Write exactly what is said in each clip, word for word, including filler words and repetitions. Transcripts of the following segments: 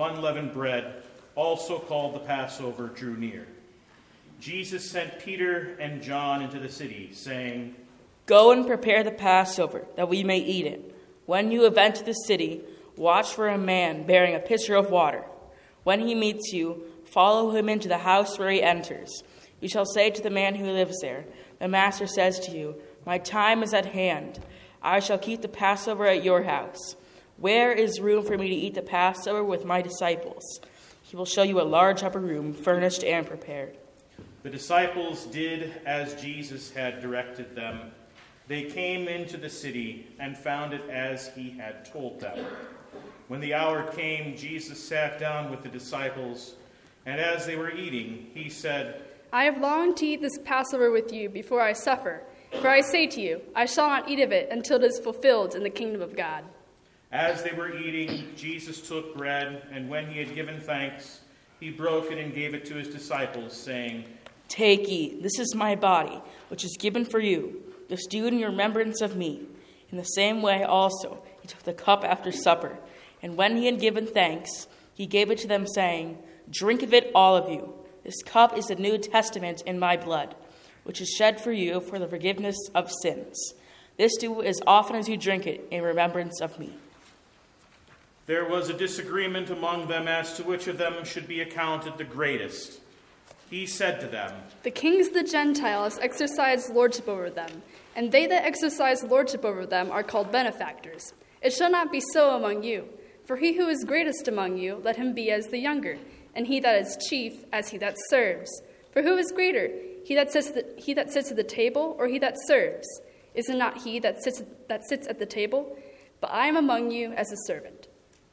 unleavened bread, also called the Passover, drew near. Jesus sent Peter and John into the city, saying, "Go and prepare the Passover, that we may eat it. When you have entered the city, watch for a man bearing a pitcher of water. When he meets you, follow him into the house where he enters. You shall say to the man who lives there, 'The master says to you, my time is at hand. I shall keep the Passover at your house. Where is room for me to eat the Passover with my disciples?' He will show you a large upper room, furnished and prepared." The disciples did as Jesus had directed them. They came into the city and found it as he had told them. When the hour came, Jesus sat down with the disciples, and as they were eating, he said, "I have longed to eat this Passover with you before I suffer. For I say to you, I shall not eat of it until it is fulfilled in the kingdom of God." As they were eating, Jesus took bread, and when he had given thanks, he broke it and gave it to his disciples, saying, "Take, eat. This is my body, which is given for you. This do in remembrance of me." In the same way also he took the cup after supper, and when he had given thanks, he gave it to them, saying, "Drink of it, all of you. This cup is the New Testament in my blood, which is shed for you for the forgiveness of sins. This do as often as you drink it in remembrance of me." There was a disagreement among them as to which of them should be accounted the greatest. He said to them, "The kings of the Gentiles exercise lordship over them, and they that exercise lordship over them are called benefactors. It shall not be so among you. For he who is greatest among you, let him be as the younger, and he that is chief as he that serves. For who is greater, he that sits, the, he that sits at the table, or he that serves? Is it not he that sits, that sits at the table? But I am among you as a servant."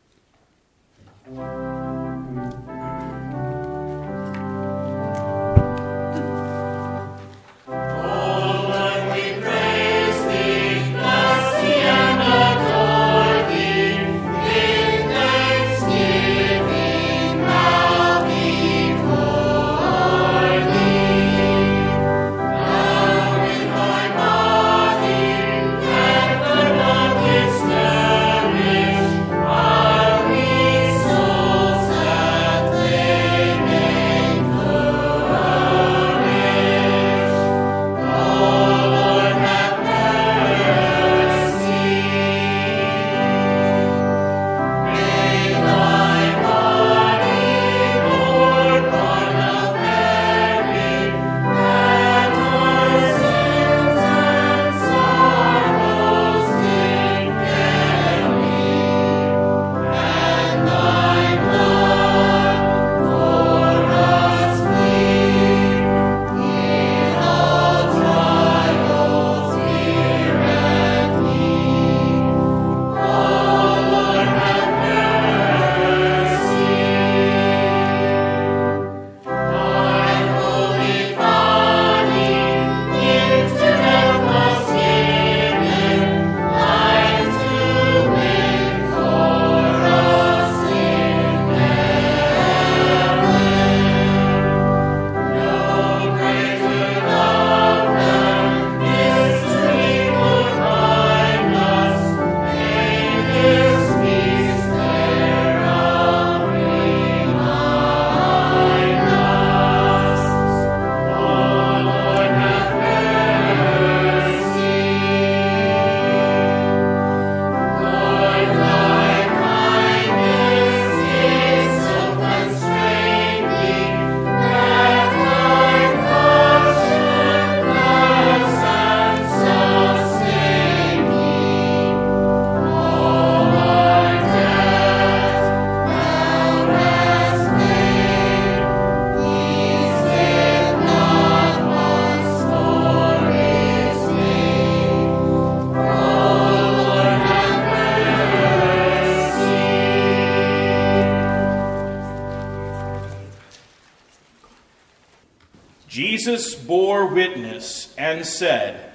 Jesus bore witness and said,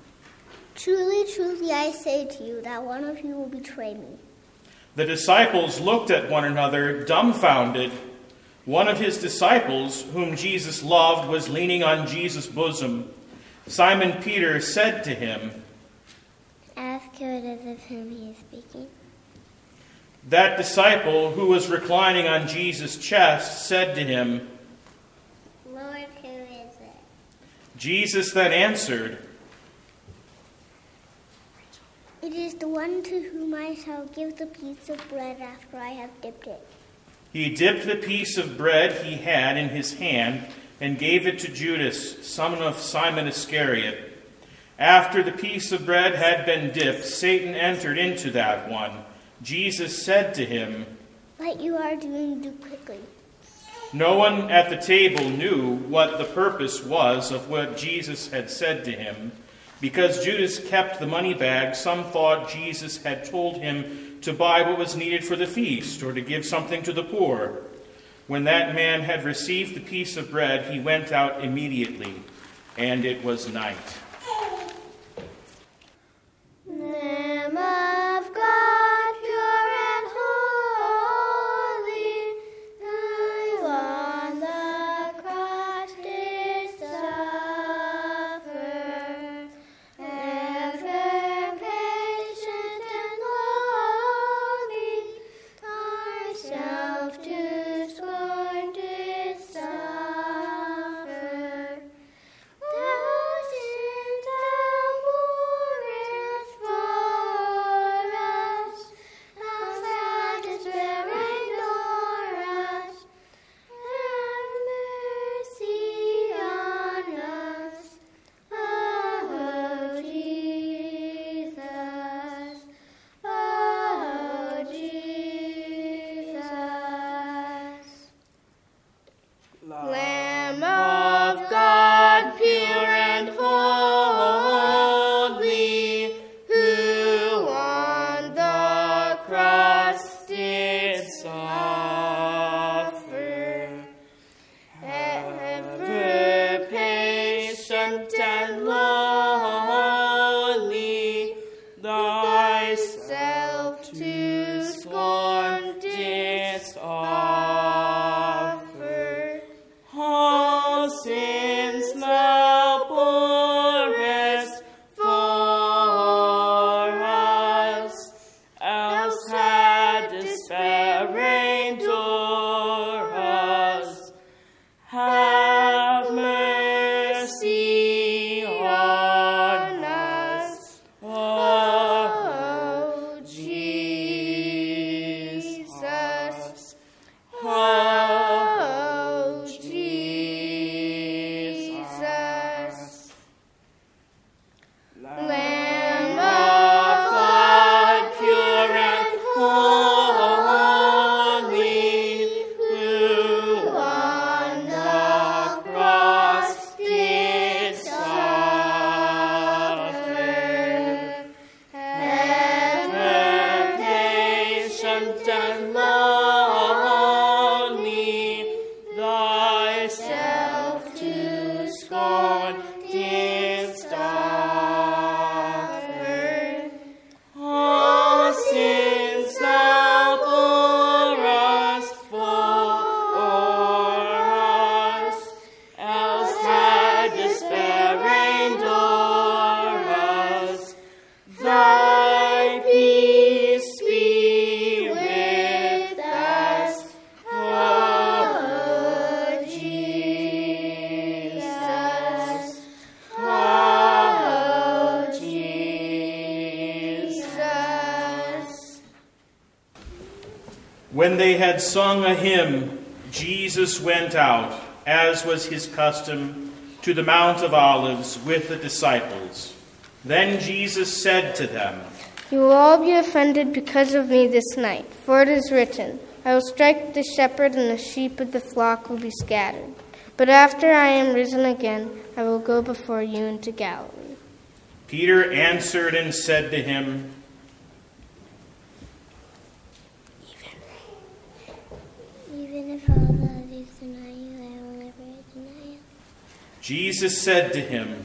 "Truly, truly, I say to you that one of you will betray me." The disciples looked at one another, dumbfounded. One of his disciples, whom Jesus loved, was leaning on Jesus' bosom. Simon Peter said to him, "Ask who it is of whom he is speaking." That disciple who was reclining on Jesus' chest said to him, Lord, who is it? Jesus then answered, It is the one to whom I shall give the piece of bread after I have dipped it. He dipped the piece of bread he had in his hand and gave it to Judas, son of Simon Iscariot. After the piece of bread had been dipped, Satan entered into that one. Jesus said to him, What you are doing, do quickly. No one at the table knew what the purpose was of what Jesus had said to him. Because Judas kept the money bag, some thought Jesus had told him to buy what was needed for the feast or to give something to the poor. When that man had received the piece of bread, he went out immediately, and it was night. Lamb of God, pure and holy, who on the cross did suffer, ever patient and lowly, thyself to scorn did suffer. Thou sins thou borest for us, thou saddest bearing o'er us. Have mercy on us, O Jesus, O Jesus. Lamb of God, pure and holy, who on the cross did suffer, ever patient and lowly, thyself to scorn didst offer. All sins thou borest for us, else hadst reigned o'er us. Have mercy on us, O Jesus, O Jesus. Lamb of God, pure and holy, who on the cross did suffer, ever patient and lowly, thyself to scorn didst offer. All sins thou borest for us, else hadst reigned o'er us. Thy peace be with us, O Jesus, O Jesus. When they had sung a hymn, Jesus went out, as was his custom, to the Mount of Olives with the disciples. Then Jesus said to them, You will all be offended because of me this night, for it is written, I will strike the shepherd, and the sheep of the flock will be scattered. But after I am risen again, I will go before you into Galilee. Peter answered and said to him, Even if all the others deny you, I will never deny you. Jesus said to him,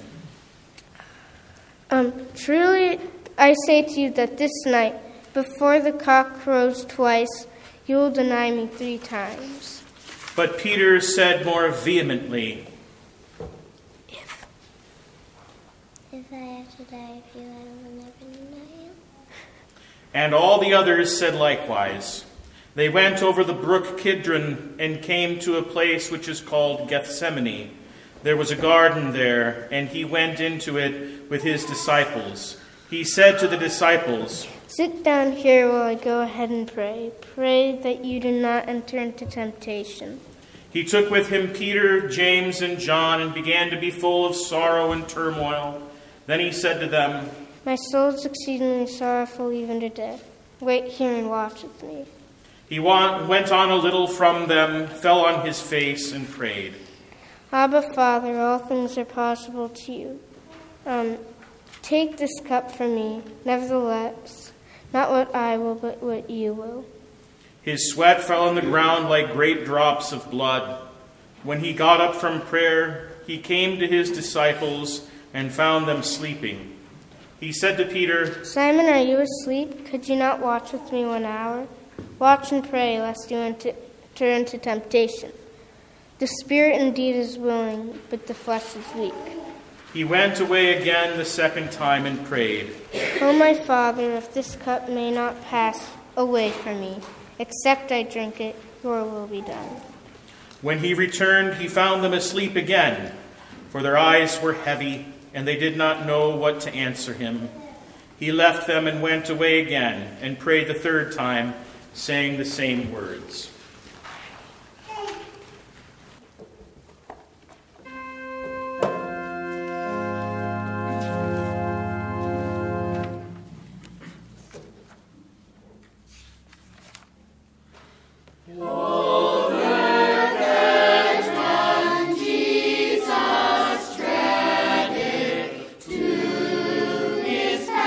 Um, truly I say to you that this night, before the cock crows twice, you will deny me three times. But Peter said more vehemently, If If I have to die with you, I will never deny you. And all the others said likewise. They went over the brook Kidron and came to a place which is called Gethsemane. There was a garden there, and he went into it with his disciples. He said to the disciples, "Sit down here while I go ahead and pray. Pray that you do not enter into temptation." He took with him Peter, James, and John, and began to be full of sorrow and turmoil. Then he said to them, "My soul is exceedingly sorrowful even to death. Wait here and watch with me." He went on a little from them, fell on his face, and prayed. "Abba, Father, all things are possible to you. Um, take this cup from me. Nevertheless, not what I will, but what you will." His sweat fell on the ground like great drops of blood. When he got up from prayer, he came to his disciples and found them sleeping. He said to Peter, "Simon, are you asleep? Could you not watch with me one hour? Watch and pray, lest you enter into temptation. The spirit indeed is willing, but the flesh is weak." He went away again the second time and prayed, "O my Father, if this cup may not pass away from me, except I drink it, your will be done." When he returned, he found them asleep again, for their eyes were heavy, and they did not know what to answer him. He left them and went away again, and prayed the third time, saying the same words.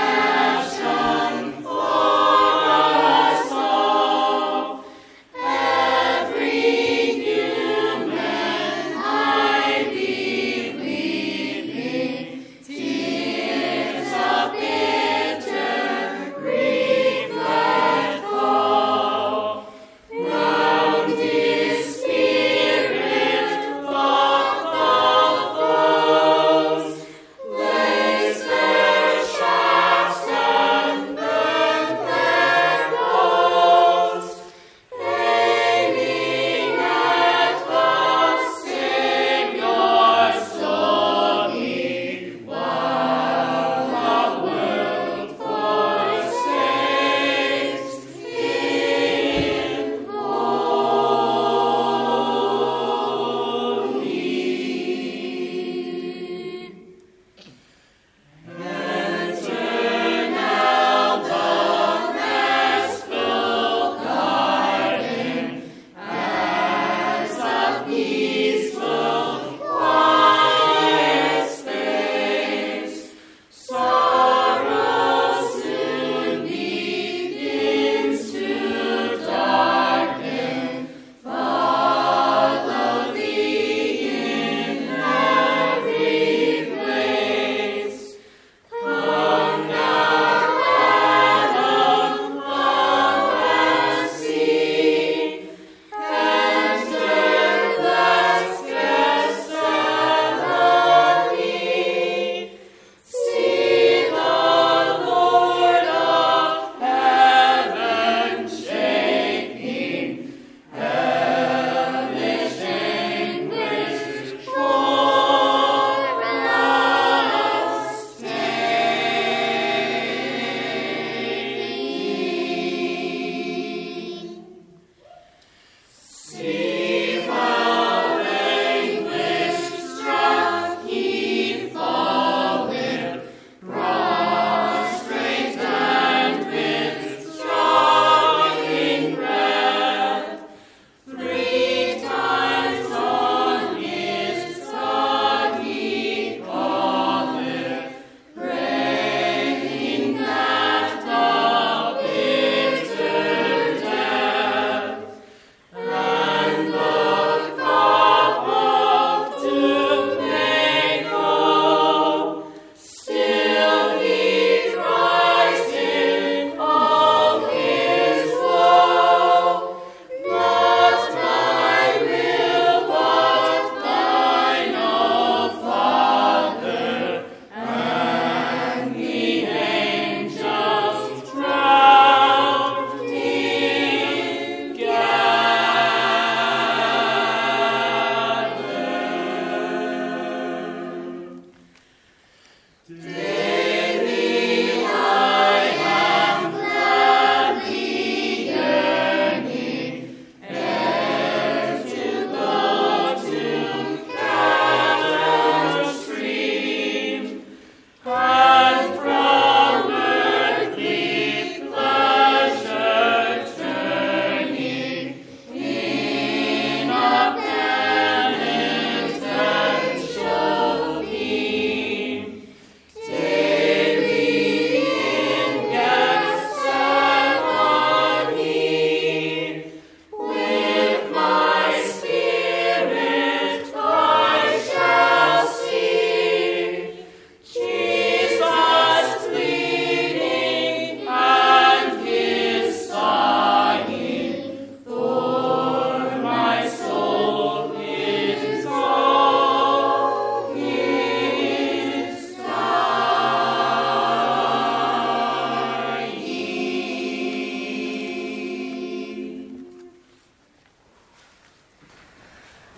Passion for us all.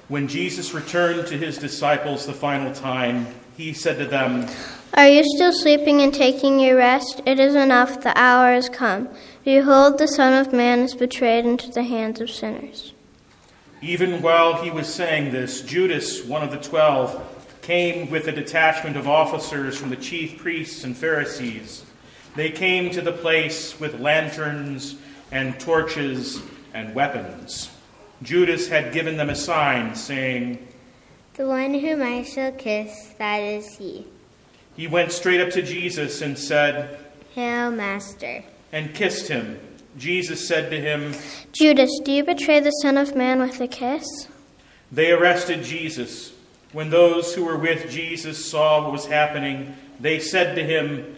When Jesus returned to his disciples the final time, he said to them, Are you still sleeping and taking your rest? It is enough, the hour is come. Behold, the Son of Man is betrayed into the hands of sinners. Even while he was saying this, Judas, one of the twelve, came with a detachment of officers from the chief priests and Pharisees. They came to the place with lanterns and torches and weapons. Judas had given them a sign, saying, The one whom I shall kiss, that is he. He went straight up to Jesus and said, Hail, Master. And kissed him. Jesus said to him, Judas, do you betray the Son of Man with a kiss? They arrested Jesus. When those who were with Jesus saw what was happening, they said to him,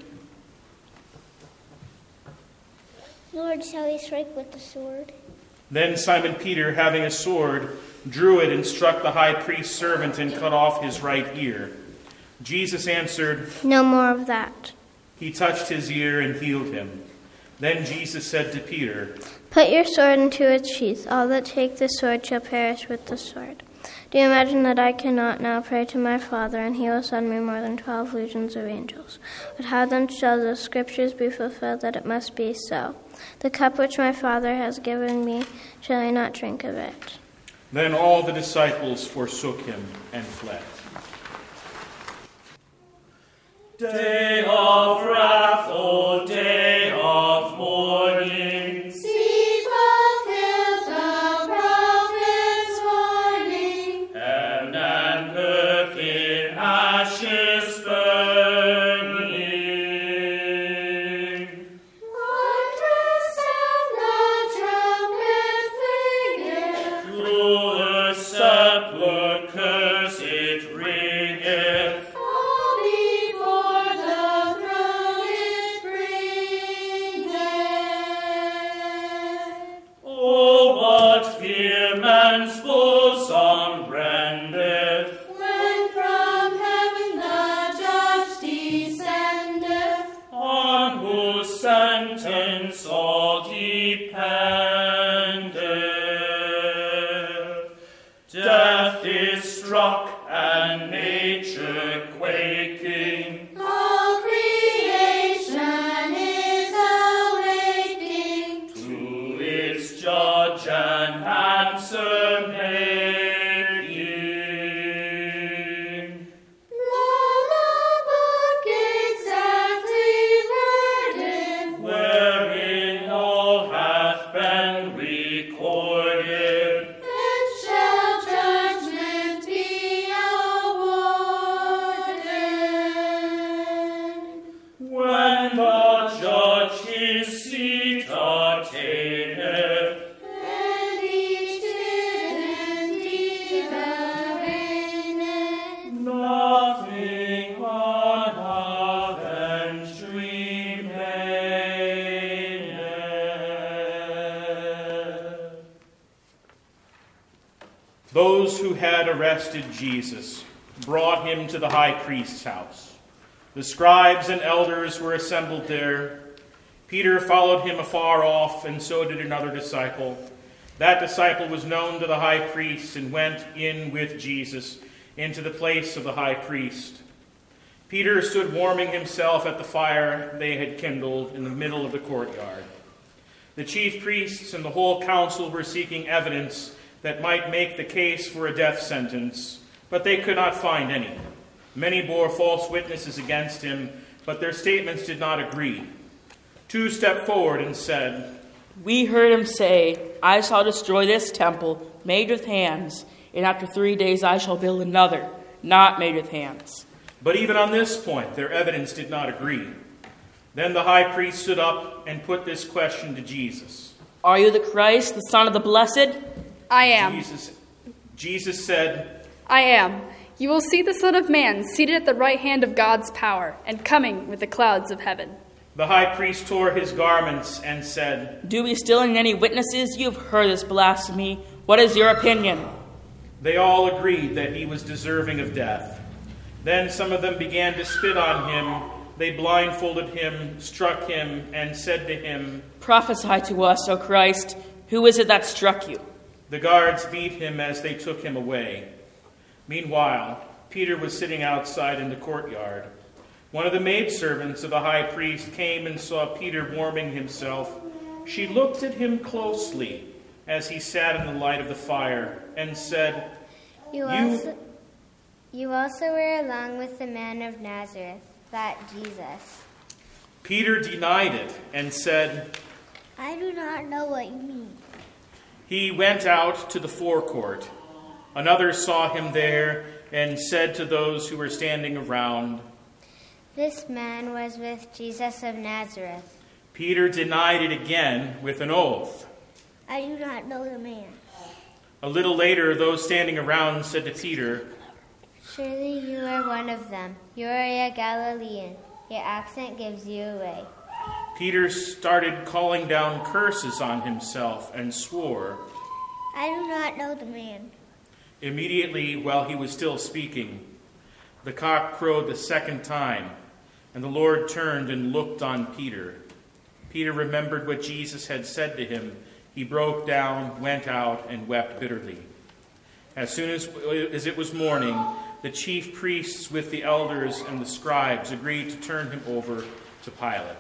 Lord, shall we strike with the sword? Then Simon Peter, having a sword, drew it and struck the high priest's servant and cut off his right ear. Jesus answered, No more of that. He touched his ear and healed him. Then Jesus said to Peter, Put your sword into its sheath. All that take the sword shall perish with the sword. Do you imagine that I cannot now pray to my Father, and he will send me more than twelve legions of angels? But how then shall the scriptures be fulfilled that it must be so? The cup which my Father has given me, shall I not drink of it? Then all the disciples forsook him and fled. Day of wrath, O day of mourning, see fulfilled the prophet's warning. Heaven and earth in ashes burning. Lord, to sound the trumpet fingeth, Through the sepulchres it ringeth. Man's bosom rendeth, when from heaven the judge descendeth, on whose sentence all dependeth. Death is struck and nature quaking, all creation is awaiting to its judge and answer making. Lullaby exactly worded, Wherein all hath been recorded. then shall judgment be awarded. When the judge his seat attaineth, And each divinity reigneth, nothing on heaven's remaineth. Those who had arrested Jesus brought him to the high priest's house. The scribes and elders were assembled there. Peter followed him afar off, and so did another disciple. That disciple was known to the high priest and went in with Jesus into the place of the high priest. Peter stood warming himself at the fire they had kindled in the middle of the courtyard. The chief priests and the whole council were seeking evidence that might make the case for a death sentence, but they could not find any. Many bore false witnesses against him, but their statements did not agree. Two stepped forward and said, We heard him say, I shall destroy this temple made with hands, and after three days I shall build another, not made with hands. But even on this point, their evidence did not agree. Then the high priest stood up and put this question to Jesus. Are you the Christ, the Son of the Blessed? I am. Jesus, Jesus said, I am. You will see the Son of Man seated at the right hand of God's power and coming with the clouds of heaven. The high priest tore his garments and said, Do we still need any witnesses? You have heard this blasphemy. What is your opinion? They all agreed that he was deserving of death. Then some of them began to spit on him. They blindfolded him, struck him, and said to him, Prophesy to us, O Christ. Who is it that struck you? The guards beat him as they took him away. Meanwhile, Peter was sitting outside in the courtyard. One of the maidservants of the high priest came and saw Peter warming himself. She looked at him closely as he sat in the light of the fire and said, You also, you also were along with the man of Nazareth, that Jesus. Peter denied it and said, I do not know what you mean. He went out to the forecourt. Another saw him there and said to those who were standing around, This man was with Jesus of Nazareth. Peter denied it again with an oath. I do not know the man. A little later, those standing around said to Peter, Surely you are one of them. You are a Galilean. Your accent gives you away. Peter started calling down curses on himself and swore. I do not know the man. Immediately, while he was still speaking, the cock crowed the second time, and the Lord turned and looked on Peter. Peter remembered what Jesus had said to him. He broke down, went out, and wept bitterly. As soon as, as it was morning, the chief priests with the elders and the scribes agreed to turn him over to Pilate.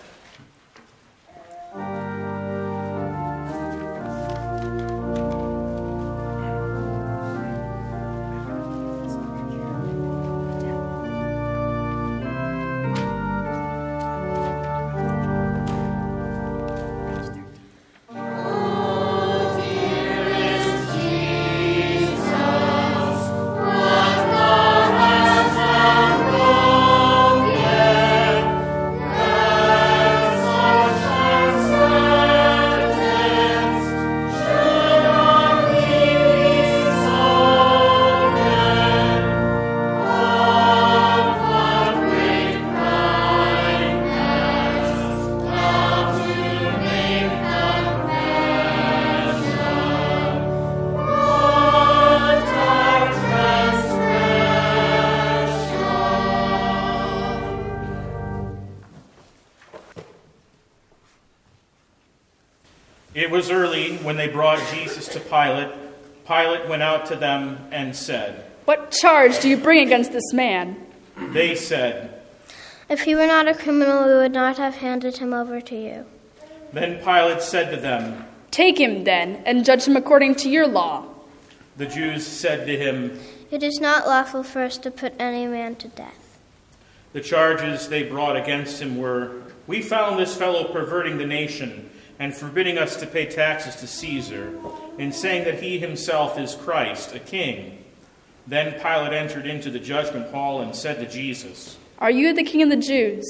It was early when they brought Jesus to Pilate. Pilate went out to them and said, What charge do you bring against this man? They said, If he were not a criminal, we would not have handed him over to you. Then Pilate said to them, Take him, then, and judge him according to your law. The Jews said to him, It is not lawful for us to put any man to death. The charges they brought against him were, We found this fellow perverting the nation and forbidding us to pay taxes to Caesar, in saying that he himself is Christ, a king. Then Pilate entered into the judgment hall and said to Jesus, Are you the king of the Jews?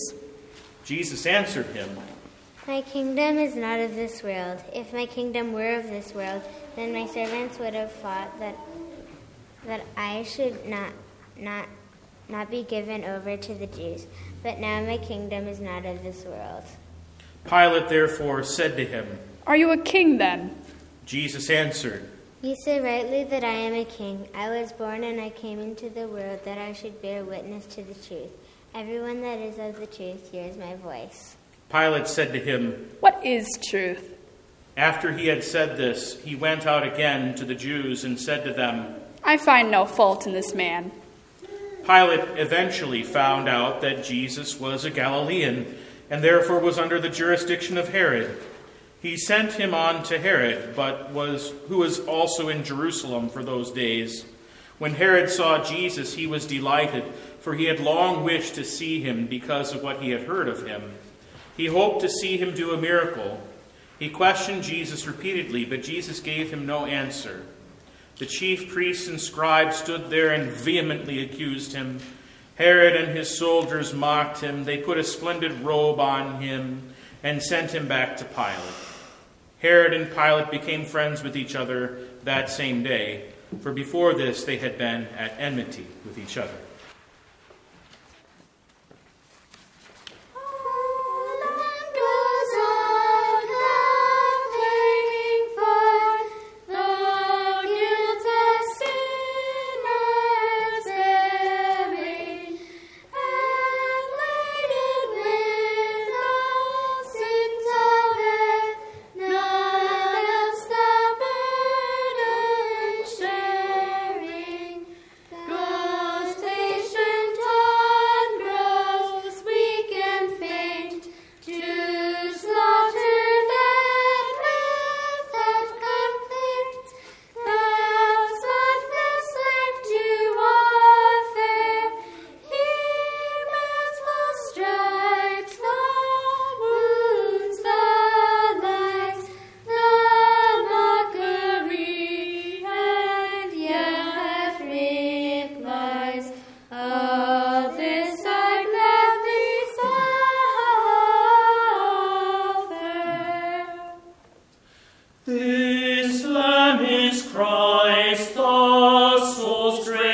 Jesus answered him, My kingdom is not of this world. If my kingdom were of this world, then my servants would have fought that that I should not not not be given over to the Jews. But now my kingdom is not of this world. Pilate therefore said to him, Are you a king, then? Jesus answered, You say rightly that I am a king. I was born and I came into the world that I should bear witness to the truth. Everyone that is of the truth hears my voice. Pilate said to him, What is truth? After he had said this, he went out again to the Jews and said to them, I find no fault in this man. Pilate eventually found out that Jesus was a Galilean, and therefore was under the jurisdiction of Herod. He sent him on to Herod, but was who was also in Jerusalem for those days. When Herod saw Jesus, he was delighted, for he had long wished to see him because of what he had heard of him. He hoped to see him do a miracle. He questioned Jesus repeatedly, but Jesus gave him no answer. The chief priests and scribes stood there and vehemently accused him. Herod and his soldiers mocked him. They put a splendid robe on him and sent him back to Pilate. Herod and Pilate became friends with each other that same day, for before this they had been at enmity with each other. None else the burden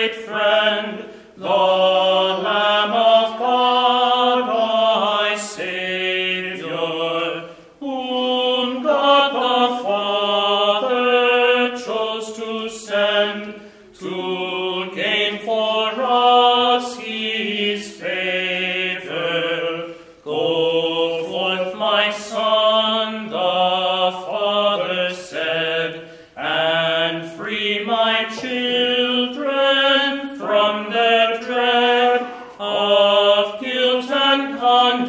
great friend, the Lamb of God, my Savior, whom God the Father chose to send to gain for us his favor. Go forth, my son, the Father said, and free my children from their dread of guilt and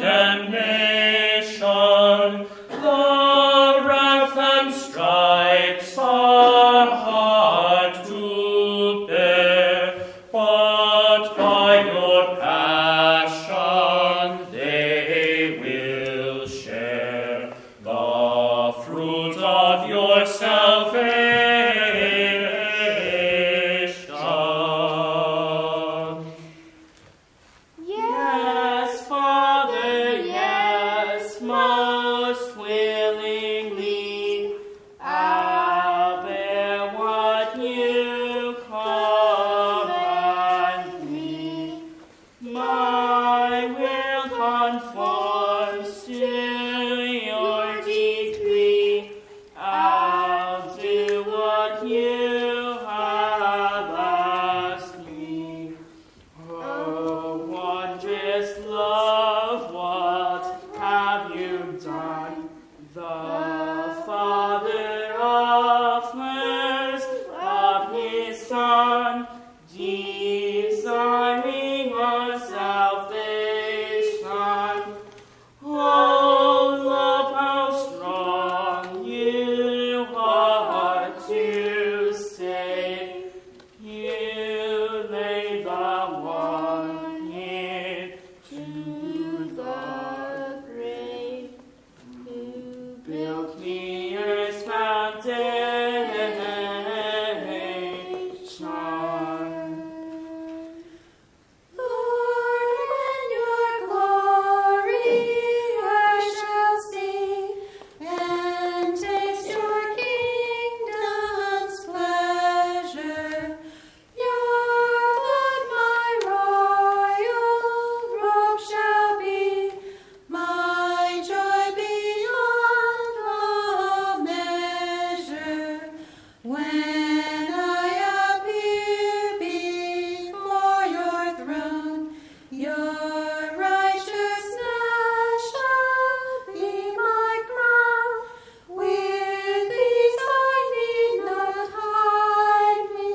condemnation. The wrath and stripes are hard to bear, but by your passion they will share the fruit of your salvation. Yes, Father, yes, most willingly, I'll bear what you command me. My will conforms to your decree. I'll do what you have asked me. Oh, wondrous love, what have you done? The Father offers up his Son, desiring our salvation. Oh, love, how strong you are to save. You lay the one into the grave, who built me earth's foundation. Lord, when your glory I shall see, and taste your kingdom's pleasure, your blood my royal robe shall be, my joy beyond the measure. When I appear before your throne, your righteousness shall be my crown. With these I need not hide me,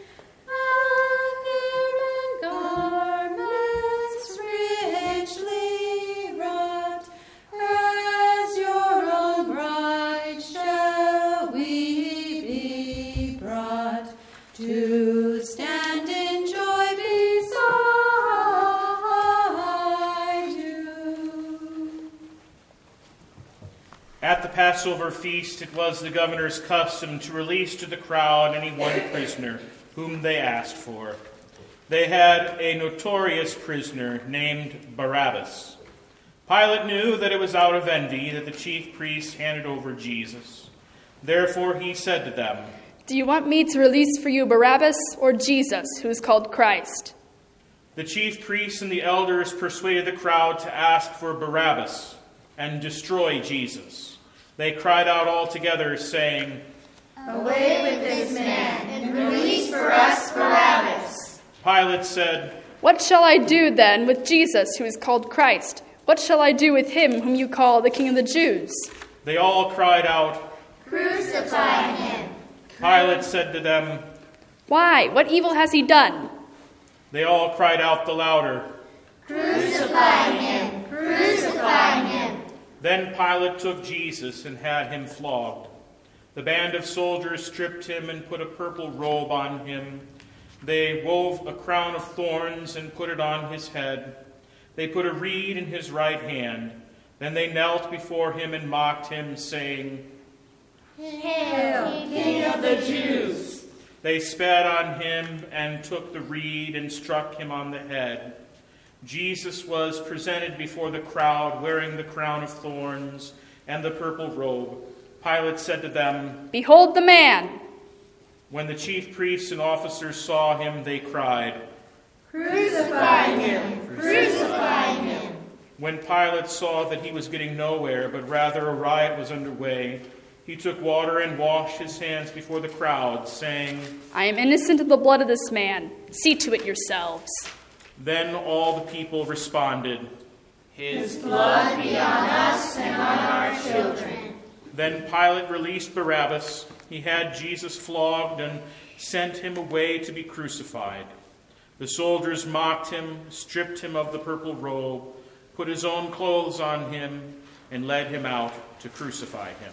and in garments richly wrought, as your own bride shall we be brought to stand in joy beside you. At the Passover feast, it was the governor's custom to release to the crowd any one prisoner whom they asked for. They had a notorious prisoner named Barabbas. Pilate knew that it was out of envy that the chief priests handed over Jesus. Therefore he said to them, Do you want me to release for you Barabbas or Jesus, who is called Christ? The chief priests and the elders persuaded the crowd to ask for Barabbas and destroy Jesus. They cried out all together, saying, Away with this man, and release for us Barabbas. Pilate said, What shall I do then with Jesus, who is called Christ? What shall I do with him whom you call the King of the Jews? They all cried out. Crucify him. Pilate said to them, Why? What evil has he done? They all cried out the louder. Crucify him. Crucify him. Then Pilate took Jesus and had him flogged. The band of soldiers stripped him and put a purple robe on him. They wove a crown of thorns and put it on his head. They put a reed in his right hand. Then they knelt before him and mocked him, saying, Hail, King of the Jews. They spat on him and took the reed and struck him on the head. Jesus was presented before the crowd wearing the crown of thorns and the purple robe. Pilate said to them, Behold the man! When the chief priests and officers saw him, they cried, "Crucify him! Crucify him!" When Pilate saw that he was getting nowhere, but rather a riot was underway, he took water and washed his hands before the crowd, saying, I am innocent of the blood of this man. See to it yourselves. Then all the people responded, His Blood be on us and on our children. Then Pilate released Barabbas. He had Jesus flogged and sent him away to be crucified. The soldiers mocked him, stripped him of the purple robe, put his own clothes on him, and led him out to crucify him.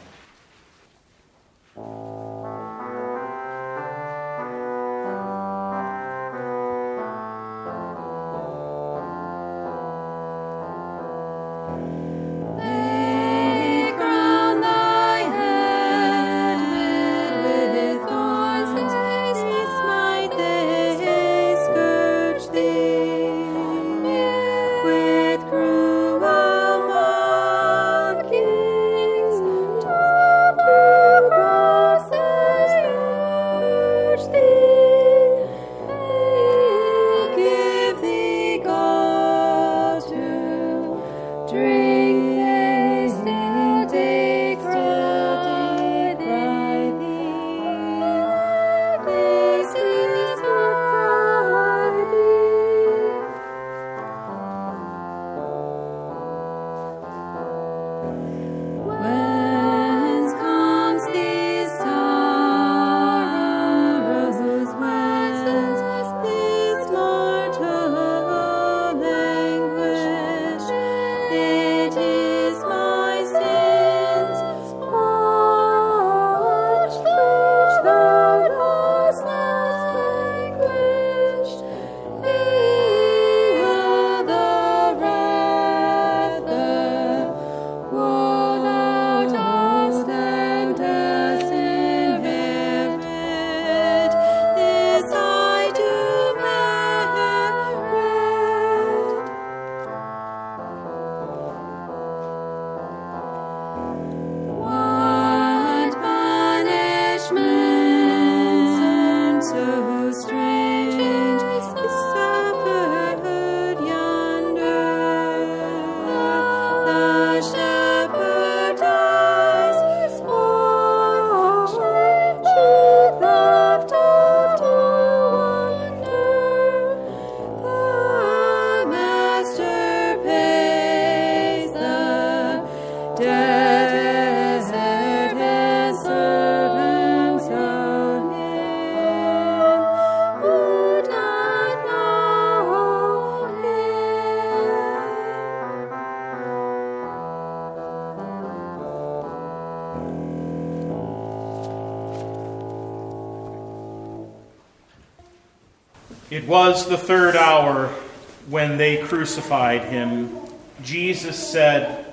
It was the third hour when they crucified him. Jesus said,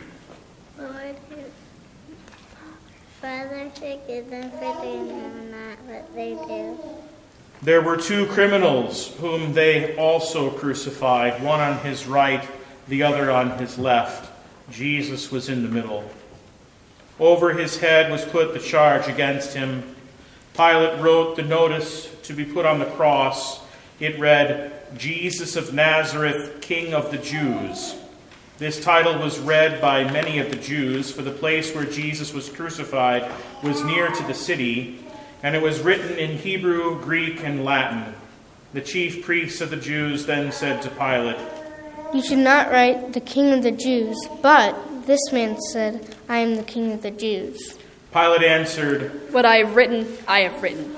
Lord, Father, forgive them, for they know not what they do. There were two criminals whom they also crucified, one on his right, the other on his left. Jesus was in the middle. Over his head was put the charge against him. Pilate wrote the notice to be put on the cross. It read, Jesus of Nazareth, King of the Jews. This title was read by many of the Jews, for the place where Jesus was crucified was near to the city, and it was written in Hebrew, Greek, and Latin. The chief priests of the Jews then said to Pilate, You should not write the King of the Jews, but this man said, I am the King of the Jews. Pilate answered, What I have written, I have written.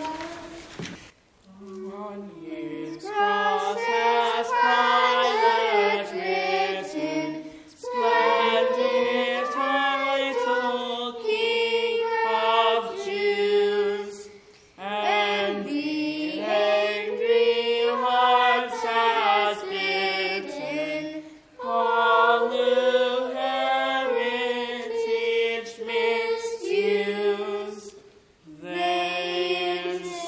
Cross has Pilate written, splendid title, King of Jews, and the angry hearts has bitten, all who heritage misuse, they insist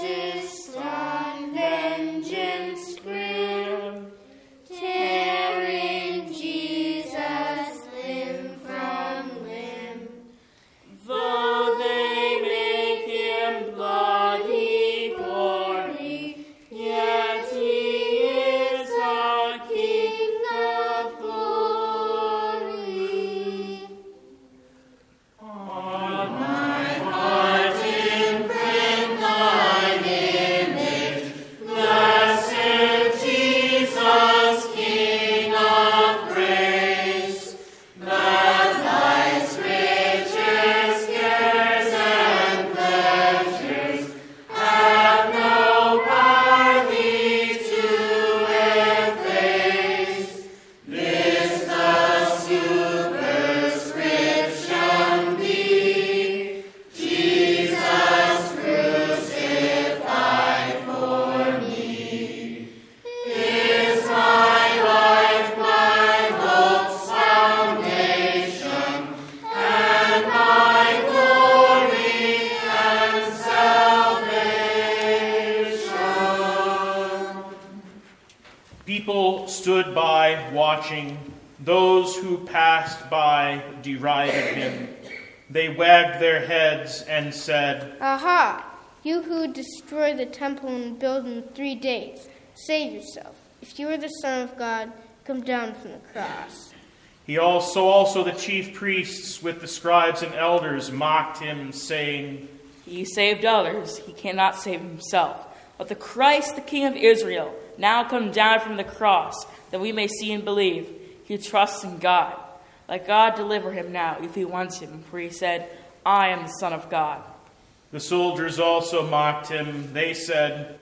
People stood by watching. Those who passed by derided him. They wagged their heads and said, Aha! You who destroy the temple and build in three days, save yourself. If you are the Son of God, come down from the cross. He also, also the chief priests with the scribes and elders mocked him, saying, He saved others, he cannot save himself. Let the Christ, the King of Israel, now come down from the cross, that we may see and believe. He trusts in God. Let God deliver him now, if he wants him, for he said, I am the Son of God. The soldiers also mocked him. They said,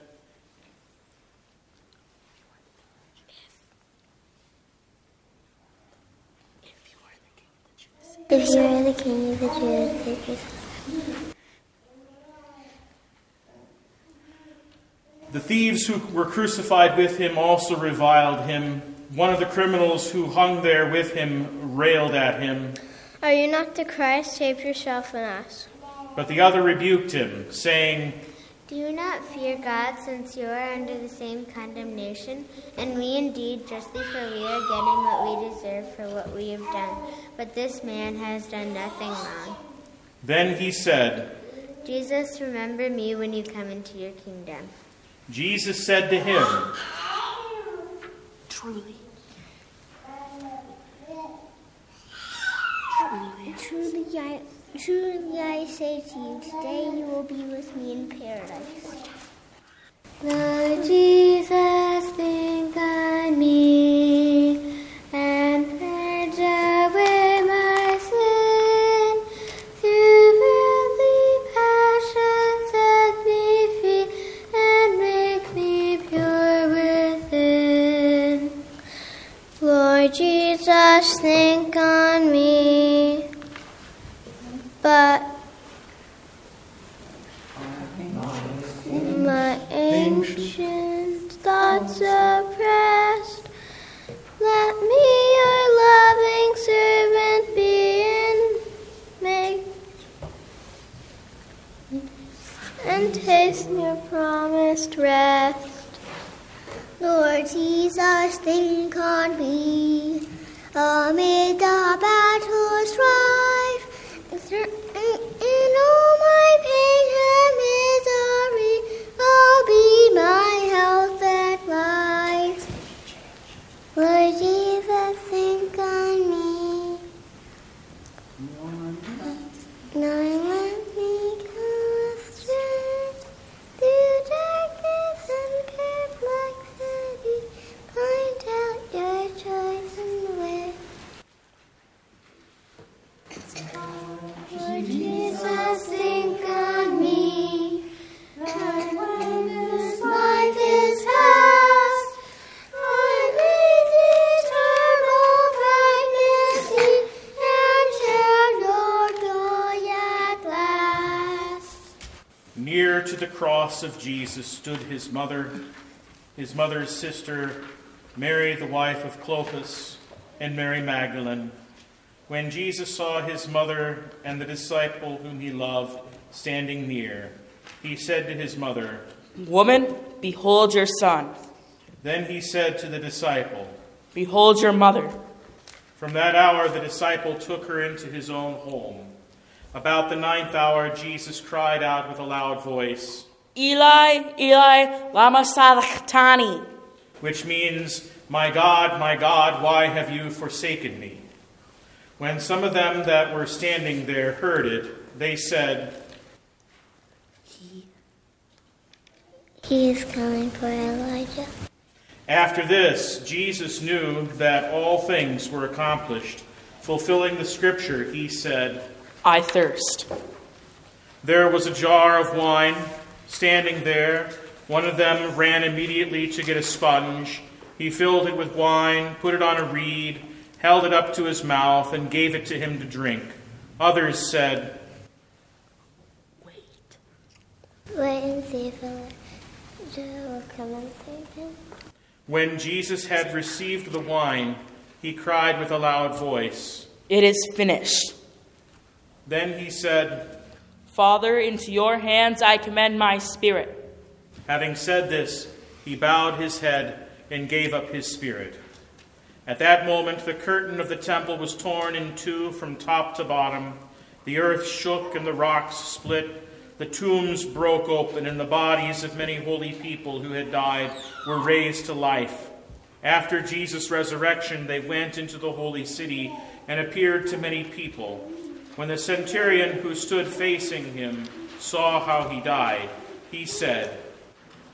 If you are the King of the Jews, save yourself. The thieves who were crucified with him also reviled him. One of the criminals who hung there with him railed at him. Are you not the Christ? Save yourself and us. But the other rebuked him, saying, Do you not fear God, since you are under the same condemnation? And we indeed justly, for we are getting what we deserve for what we have done. But this man has done nothing wrong. Then he said, Jesus, remember me when you come into your kingdom. Jesus said to him, Truly. Truly I, truly I say to you, today you will be with me in paradise. Lord Jesus, think on me and purge away my sin. Through worldly passion set me free and make me pure within. Lord Jesus, think on me, but my ancient thoughts oppressed, let me your loving servant be, and make and taste your promised rest. Lord Jesus, think on me amid the battle's strife. In all my pain and misery, oh, be my health and life. Lord Jesus, think on me. Now let me come with strength through darkness and perplexity. Point out your chosen way. Lord Jesus, think on me. Lord, when this life is past, I may the eternal brightness see and share your joy at last. Near to the cross of Jesus stood his mother, his mother's sister, Mary, the wife of Clopas, and Mary Magdalene. When Jesus saw his mother and the disciple whom he loved standing near, he said to his mother, Woman, behold your son. Then he said to the disciple, Behold your mother. From that hour the disciple took her into his own home. About the ninth hour Jesus cried out with a loud voice, Eli, Eli, lama sabachthani, which means, My God, my God, why have you forsaken me? When some of them that were standing there heard it, they said, He, he is coming for Elijah. After this, Jesus knew that all things were accomplished. Fulfilling the scripture, he said, I thirst. There was a jar of wine standing there. One of them ran immediately to get a sponge. He filled it with wine, put it on a reed, held it up to his mouth, and gave it to him to drink. Others said, Wait. Wait and see if Elijah will come and save him. When Jesus had received the wine, he cried with a loud voice, It is finished. Then he said, Father, into your hands I commend my spirit. Having said this, he bowed his head and gave up his spirit. At that moment, the curtain of the temple was torn in two from top to bottom. The earth shook and the rocks split. The tombs broke open, and the bodies of many holy people who had died were raised to life. After Jesus' resurrection, they went into the holy city and appeared to many people. When the centurion who stood facing him saw how he died, he said,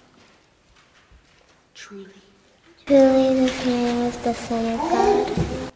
Truly, Truly this man was the Son of God.